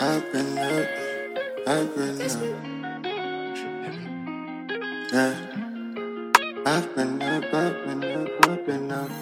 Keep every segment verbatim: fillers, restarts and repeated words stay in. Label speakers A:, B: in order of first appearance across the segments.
A: I've been up, I've been up. Yeah. I've been up, I've been up, I've been up.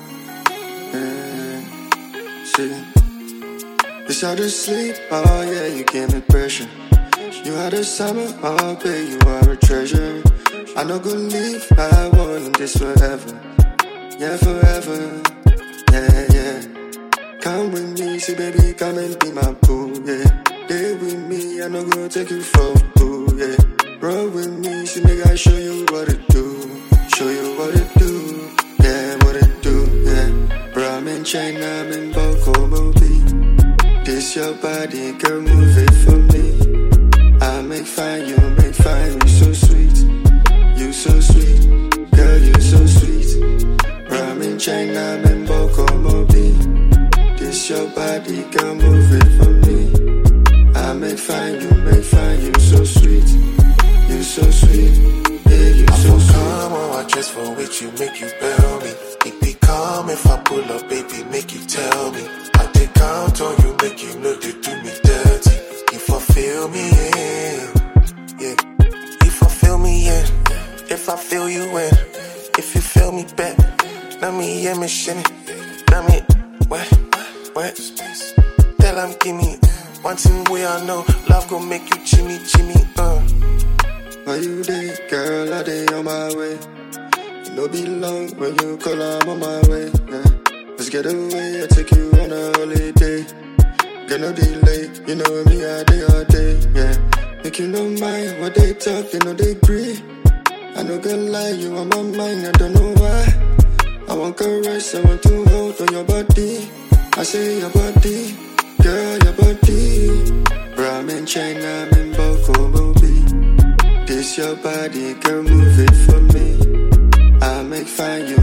A: Yeah. See, it's hard to sleep, oh yeah, you gave me pressure. You had a summer, oh babe, you are a treasure. I no go leave, I want this forever. Yeah, forever. Yeah, yeah. Come with me, see baby, come and be my boo, yeah. Stay with me, I no go take you for a fool, yeah. Roll with me, see make I show you what to do. Show you what to do, yeah, what to do, yeah. Bro, I'm in China, I'm in Boko Mobi. This your body, girl, move it for me. I make fine, you make fine, you so sweet. You so sweet, girl, you so sweet. Bro, I'm in China, I'm in Boko Mobi. This your body, girl, move it for me. I make fine, you make fine, you so sweet. You so sweet, yeah, you
B: I
A: so
B: feel
A: sweet.
B: calm when I dress for which you make you bail me. It be calm if I pull up, baby, make you tell me. I take count on you, make you know they do me dirty. If I feel me in, yeah. If I feel me in, if I feel you in, if you feel me back, let me hear me shine. Let me, what, what? Tell them give me one thing way I know, love gon' make you chimmy, chimmy, uh.
A: Are you there, girl? I dey on my way. You know be long when you call, I'm on my way. Yeah. Let's get away, I take you on a holiday. Get no delay, you know me all day, all day. Yeah. Make you no mind what they talk, they know they agree. I no gonna lie, you on my mind, I don't know why. I want caress, I want to hold on your body. I say your body, girl, your body. Bro, I'm in China, I'm in Boko Mobi. This your body, girl, move it for me. I make fine, you